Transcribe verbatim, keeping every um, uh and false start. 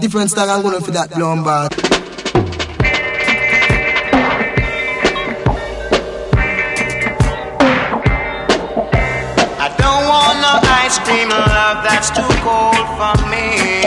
different style I'm going for that blown bar. I don't want no ice cream, love, that's too cold for me.